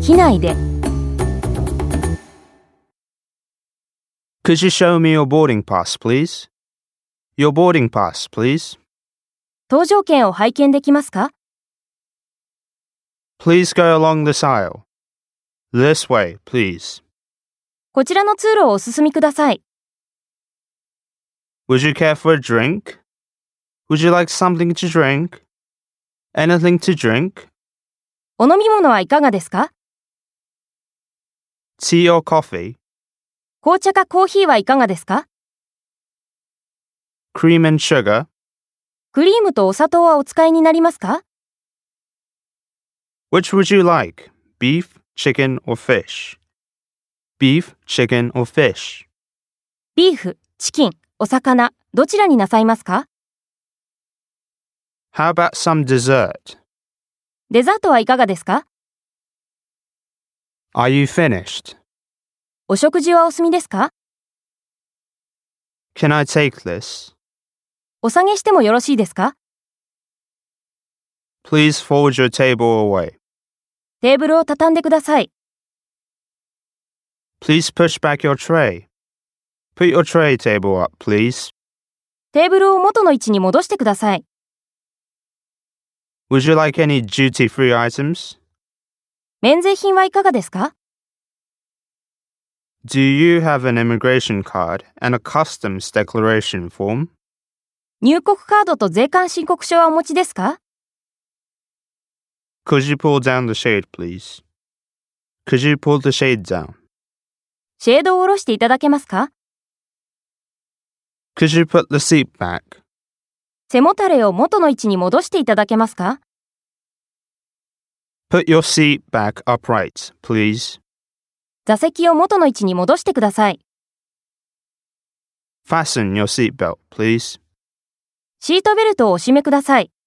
機内で。 Could you show me your boarding pass, please? Your boarding pass, please. 搭乗券を拝見できますか？ Please go along this aisle. This way, please. こちらの通路をお進みください。 Would you care for a drink? Would you like something to drink? Anything to drink? お飲み物はいかがですか？ Tea or coffee? 紅茶かコーヒーはいかがですか？ Cream and sugar? クリームとお砂糖はお使いになりますか？ Which would you like? Beef, chicken, or fish? Beef, chicken, or fish? ビーフ、チキン、お魚、どちらになさいますか？ How about some dessert? デザートはいかがですか？ Are you finished? お食事はお済みですか？ Can I take this? お下げしてもよろしいですか？ Please fold your table away. テーブルを畳んでください。 Please push back your tray. Put your tray table up, please. テーブルを元の位置に戻してください。 Would you like any duty-free items? 免税品はいかがですか？ Do you have an immigration card and a customs declaration form? 入国カードと税関申告書はお持ちですか？ Could you pull down the shade, please? Could you pull the shade down? シェードを下ろしていただけますか？ Could you put the seat back? 背もたれを元の位置に戻していただけますか？ Put your seat back upright, please. 座席を元の位置に戻してください。 Fasten your seatbelt, please. シートベルトをお締めください。